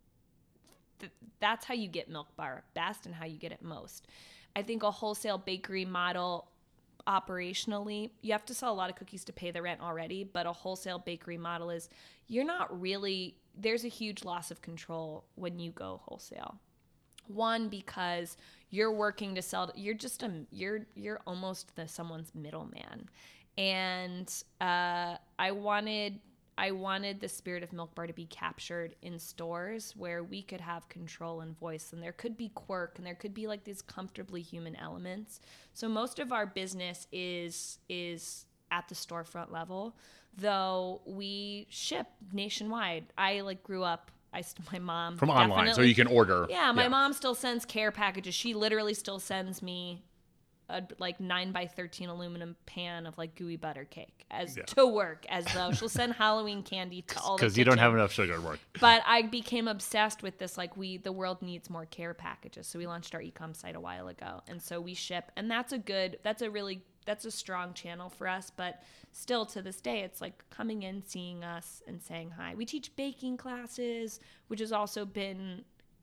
th- that's how you get Milk Bar best and how you get it most. I think a wholesale bakery model, operationally, you have to sell a lot of cookies to pay the rent already, but a wholesale bakery model is you're not really, there's a huge loss of control when you go wholesale. One, because you're working to sell, you're just a, you're, you're almost the someone's middleman. And uh, I wanted, I wanted the spirit of Milk Bar to be captured in stores where we could have control and voice, and there could be quirk, and there could be like these comfortably human elements. So most of our business is is at the storefront level, though we ship nationwide. I like grew up, I st- my mom From online, so definitely- you can order. Yeah, my mom still sends care packages. She literally still sends me a like nine by thirteen aluminum pan of like gooey butter cake as Yeah. to work, as though she'll send Halloween candy to all the Because you don't have kitchen. enough sugar at work. But I became obsessed with this, like we, the world needs more care packages. So we launched our e-com site a while ago. And so we ship, and that's a good, that's a really, that's a strong channel for us. But still to this day, it's like coming in, seeing us and saying hi. We teach baking classes, which has also been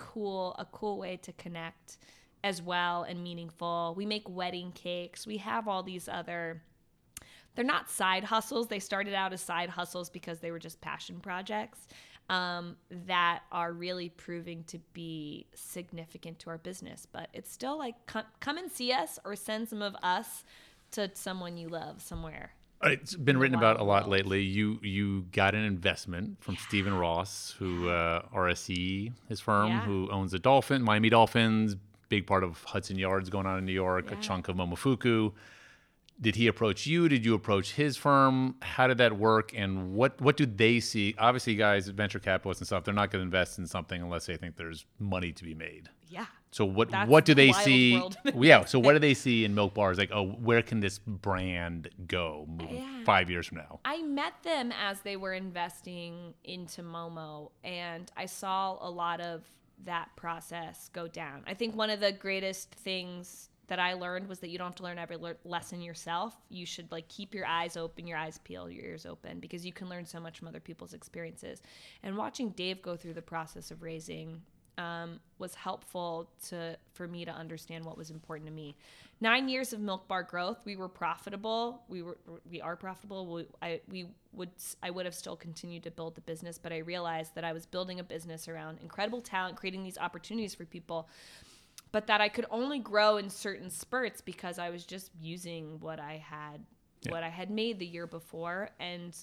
cool, a cool way to connect as well and meaningful. We make wedding cakes. We have all these other, they're not side hustles. They started out as side hustles because they were just passion projects um, that are really proving to be significant to our business. But it's still like, come, come and see us or send some of us to someone you love somewhere. It's been written about a lot world. lately. You you got an investment from Stephen Ross, who uh, R S E, his firm, Yeah. who owns the Dolphin, Miami Dolphins, big part of Hudson Yards going on in New York, Yeah. a chunk of Momofuku. Did he approach you? Did you approach his firm? How did that work? And what what do they see? Obviously, guys, venture capitalists and stuff, they're not going to invest in something unless they think there's money to be made. Yeah. So what That's what do the they wild see? world. Yeah. So what do they see in Milk Bar? Is like, oh, where can this brand go moving Yeah. five years from now? I met them as they were investing into Momo, and I saw a lot of that process go down. I think one of the greatest things that I learned was that you don't have to learn every le- lesson yourself. You should like keep your eyes open, your eyes peeled, your ears open, because you can learn so much from other people's experiences. And watching Dave go through the process of raising um, was helpful to for me to understand what was important to me. Nine years of Milk Bar growth, we were profitable. We were we are profitable. We, I we would I would have still continued to build the business, but I realized that I was building a business around incredible talent, creating these opportunities for people, but that I could only grow in certain spurts because I was just using what I had Yeah. what I had made the year before. And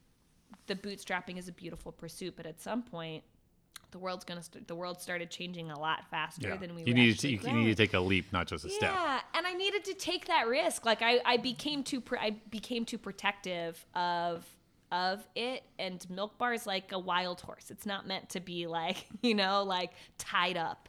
the bootstrapping is a beautiful pursuit, but at some point the world's gonna st- the world started changing a lot faster Yeah. than we you were needed to actually you, you growing. need to take a leap, not just a step. Yeah, and I needed to take that risk. Like I, I became too pr- I became too protective of of it. And Milk Bar is like a wild horse. It's not meant to be like, you know, like tied up.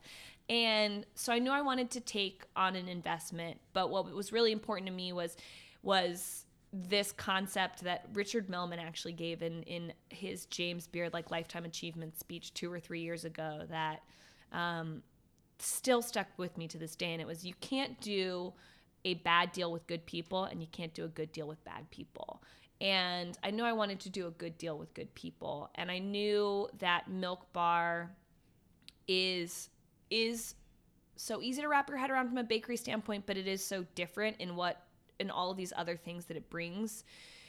And so I knew I wanted to take on an investment, but what was really important to me was was this concept that Richard Millman actually gave in, in his James Beard like Lifetime Achievement speech two or three years ago that um, still stuck with me to this day. And it was, you can't do a bad deal with good people and you can't do a good deal with bad people. And I knew I wanted to do a good deal with good people. And I knew that Milk Bar is is so easy to wrap your head around from a bakery standpoint, but it is so different in what in all of these other things that it brings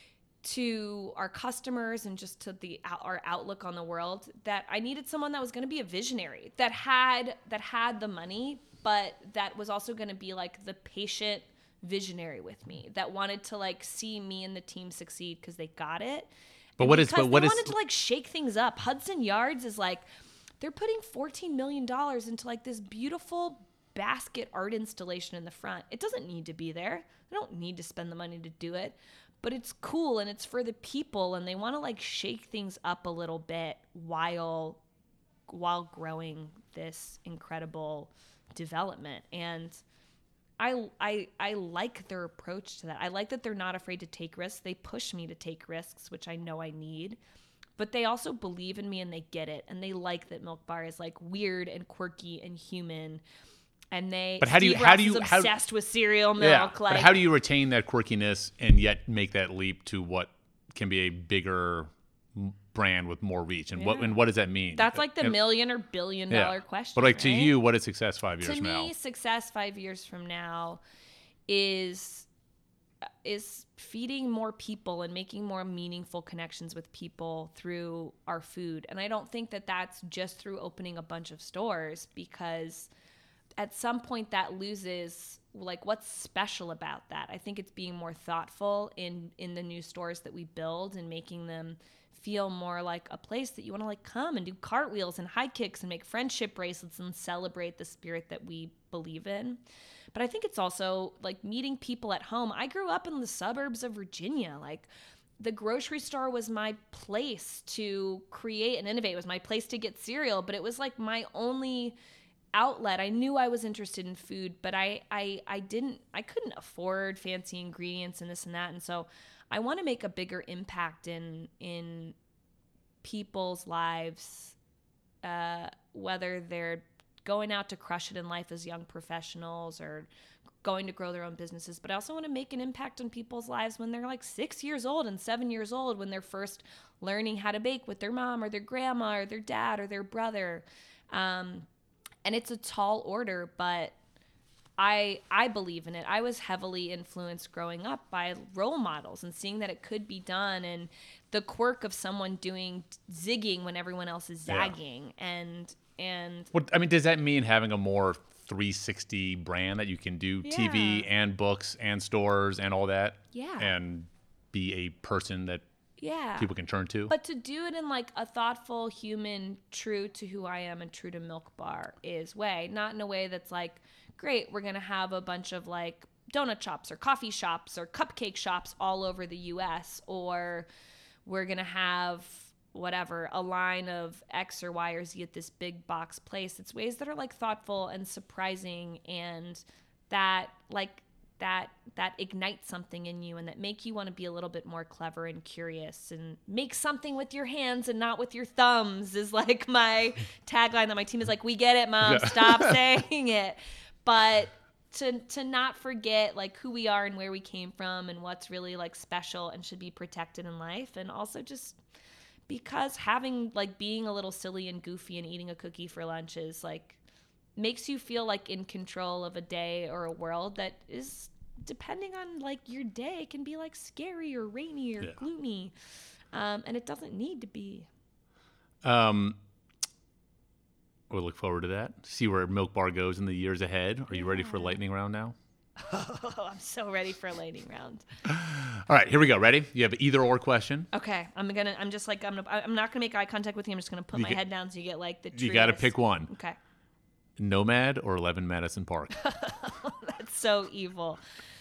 to our customers and just to the our outlook on the world, that I needed someone that was going to be a visionary, that had that had the money, but that was also going to be like the patient visionary with me, that wanted to like see me and the team succeed because they got it. But And what is- because but what they is- wanted to like shake things up. Hudson Yards is like, they're putting fourteen million dollars into like this beautiful basket art installation in the front. It doesn't need to be there. They don't need to spend the money to do it, but it's cool and it's for the people, and they want to like shake things up a little bit while while growing this incredible development. And I I I like their approach to that. I like that they're not afraid to take risks. They push me to take risks, which I know I need. But they also believe in me and they get it. And they like that Milk Bar is like weird and quirky and human. And they But how do you- Steve how Ross do you- is how- obsessed with cereal milk. Yeah, Like, but how do you retain that quirkiness and yet make that leap to what can be a bigger m- brand with more reach? And what Yeah. and what does that mean? that's like the And- million or billion yeah. dollar question. But like to right? you, what is success five years To from me, now? success five years from now is is feeding more people and making more meaningful connections with people through our food. And I don't think that that's just through opening a bunch of stores, because at some point that loses like what's special about that. I think it's being more thoughtful in in the new stores that we build and making them feel more like a place that you want to like come and do cartwheels and high kicks and make friendship bracelets and celebrate the spirit that we believe in. But I think it's also like meeting people at home. I grew up in the suburbs of Virginia. Like the grocery store was my place to create and innovate. It was my place to get cereal, but it was like my only outlet. I knew I was interested in food, but I, I, I didn't, I couldn't afford fancy ingredients and this and that. And so I want to make a bigger impact in, in people's lives, uh, whether they're going out to crush it in life as young professionals or going to grow their own businesses. But I also want to make an impact on people's lives when they're like six years old and seven years old, when they're first learning how to bake with their mom or their grandma or their dad or their brother. Um, and it's a tall order, but I I believe in it. I was heavily influenced growing up by role models and seeing that it could be done, and the quirk of someone doing zigging when everyone else is Yeah. zagging. And and What I mean, does that mean having a more three sixty brand that you can do T V Yeah. and books and stores and all that? Yeah. And be a person that yeah. people can turn to? But to do it in like a thoughtful, human, true to who I am and true to Milk Bar is way, not in a way that's like, great, we're going to have a bunch of like donut shops or coffee shops or cupcake shops all over the U S, or we're going to have whatever, a line of X or Y or Z at this big box place. It's ways that are like thoughtful and surprising, and that like that that ignite something in you and that make you want to be a little bit more clever and curious and make something with your hands and not with your thumbs is like my tagline that my team is like, we get it, Mom, Yeah. stop saying it. But to to not forget like who we are and where we came from and what's really like special and should be protected in life. And also just because having like being a little silly and goofy and eating a cookie for lunch is like makes you feel like in control of a day or a world that is, depending on like your day, can be like scary or rainy or Yeah. gloomy. Um, and it doesn't need to be. Um, we'll look forward to that. See where Milk Bar goes in the years ahead. Are you ready for lightning round now? Oh, I'm so ready for a lightning round. All right, here we go. Ready? You have an either or question. Okay, I'm gonna. I'm just like I'm. Gonna, I'm not gonna make eye contact with you. I'm just gonna put You my get- head down so you get like the. You got to truest- pick one. Okay, Nomad or eleven Madison Park? that's so evil.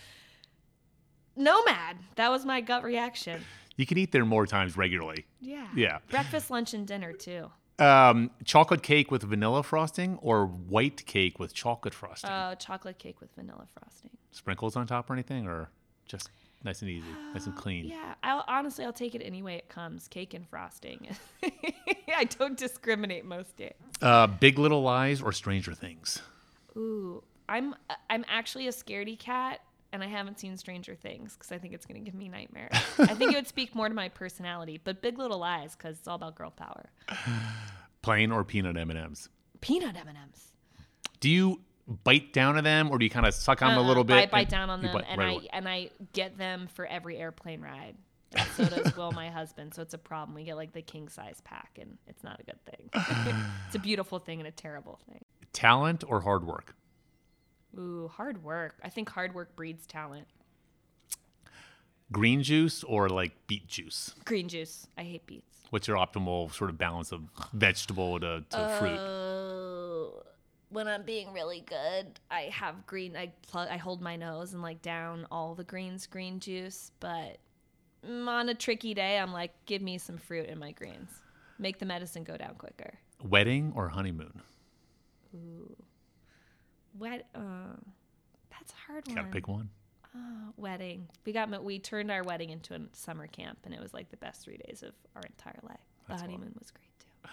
Nomad. That was my gut reaction. You can eat there more times regularly. Yeah. Yeah. Breakfast, lunch, and dinner too. Um, chocolate cake with vanilla frosting or white cake with chocolate frosting? Uh, chocolate cake with vanilla frosting. Sprinkles on top or anything, or just nice and easy, nice and clean? Yeah, I'll, honestly, I'll take it any way it comes. Cake and frosting. I don't discriminate most days. Uh, Big Little Lies or Stranger Things? Ooh, I'm I'm actually a scaredy cat, and I haven't seen Stranger Things because I think it's gonna give me nightmares. I think it would speak more to my personality, but Big Little Lies because it's all about girl power. Plain or peanut M and M's? Peanut M and M's. Do you bite down on them, or do you kind of suck on them a Uh, little bit? I bite and- down on you them, bite and right I away? and I get them for every airplane ride. And so does Will, my husband. So it's a problem. We get like the king size pack, and it's not a good thing. It's a beautiful thing and a terrible thing. Talent or hard work? Ooh, hard work. I think hard work breeds talent. Green juice or like beet juice? Green juice. I hate beets. What's your optimal sort of balance of vegetable to, to fruit? Oh, when I'm being really good, I have green. I pl- I hold my nose and like down all the greens, green juice. But mm, on a tricky day, I'm like, give me some fruit in my greens. Make the medicine go down quicker. Wedding or honeymoon? Wet. Uh, that's a hard one. Gotta pick one. Oh, wedding. We got ma- we turned our wedding into a summer camp, and it was like the best three days of our entire life. The That's honeymoon was great too.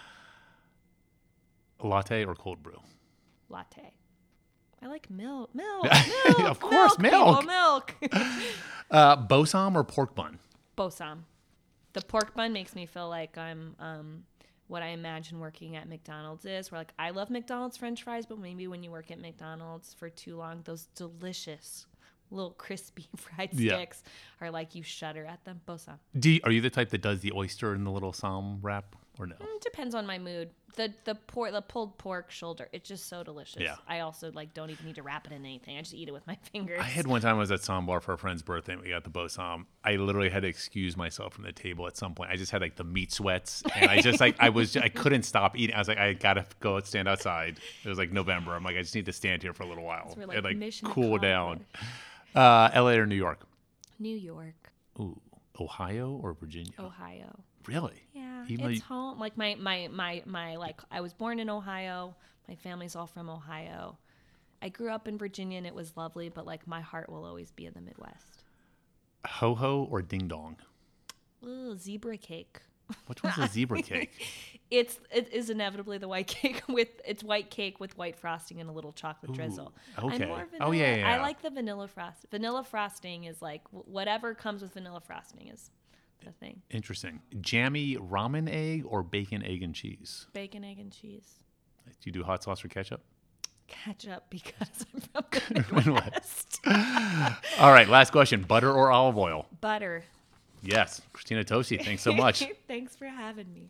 Latte or cold brew? Latte. I like milk. Milk. Milk. Of course, people, milk. milk. Uh, Bosom or pork bun? Bosom. The pork bun makes me feel like I'm um, what I imagine working at McDonald's is. Where like I love McDonald's French fries, but maybe when you work at McDonald's for too long, those delicious little crispy fried Yeah. sticks are like you shudder at them. Bosom. Do you, are you the type that does the oyster in the little Somme wrap or no? Mm, depends on my mood. The the por- the pulled pork shoulder, it's just so delicious. Yeah. I also like don't even need to wrap it in anything. I just eat it with my fingers. I had one time I was at Somme bar for a friend's birthday and we got the Bosom. I literally had to excuse myself from the table at some point. I just had like the meat sweats and I just like I was I couldn't stop eating. I was like I gotta go stand outside. It was like November. I'm like I just need to stand here for a little while We're like, and like mission cool down. accomplished. Uh, L A or New York? New York, Ooh, Ohio or Virginia? Ohio. Really? Yeah, Even though it's you- home. Like my, my, my, my, like I was born in Ohio. My family's all from Ohio. I grew up in Virginia and it was lovely, but like my heart will always be in the Midwest. Ho ho or ding dong? Ooh, zebra cake. Which one's a zebra cake? It's it is inevitably the white cake with it's white cake with white frosting and a little chocolate drizzle. I'm okay. more Oh, yeah, vanilla. yeah, I yeah. like the vanilla frost. Vanilla frosting is like wh- whatever comes with vanilla frosting is the thing. Interesting. Jammy ramen egg or bacon, egg, and cheese? Bacon, egg, and cheese. Do you do hot sauce or ketchup? Ketchup, because I'm from the Midwest. Midwest. All right, last question. Butter or olive oil? Butter. Yes. Christina Tosi, thanks so much. Thanks for having me.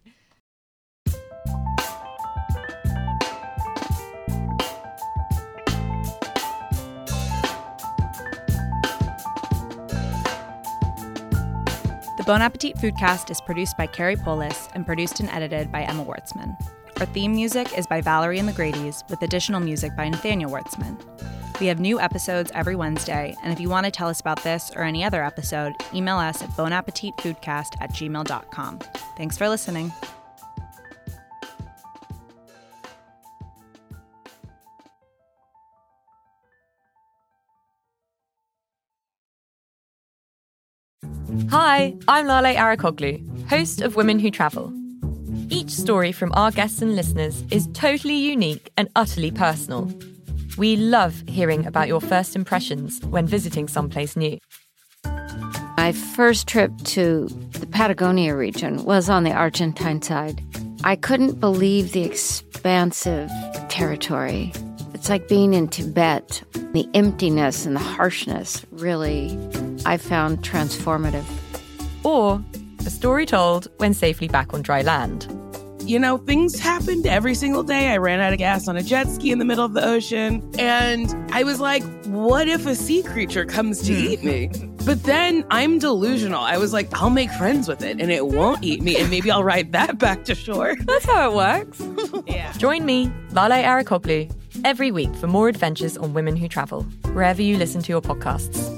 The Bon Appetit Foodcast is produced by Carrie Polis and produced and edited by Emma Wartzman. Our theme music is by Valerie and the Grady's, with additional music by Nathaniel Wartzman. We have new episodes every Wednesday, and if you want to tell us about this or any other episode, email us at bonappetitfoodcast at gmail dot com. Thanks for listening. Hi, I'm Lale Arakoglu, host of Women Who Travel. Each story from our guests and listeners is totally unique and utterly personal. We love hearing about your first impressions when visiting someplace new. My first trip to the Patagonia region was on the Argentine side. I couldn't believe the expansive territory. It's like being in Tibet. The emptiness and the harshness really, I found transformative. Or a story told when safely back on dry land. You know, things happened every single day. I ran out of gas on a jet ski in the middle of the ocean. And I was like, what if a sea creature comes to eat me? But then I'm delusional. I was like, I'll make friends with it and it won't eat me. And maybe I'll ride that back to shore. That's how it works. Yeah. Join me, Lale Arakoglu, every week for more adventures on Women Who Travel, wherever you listen to your podcasts.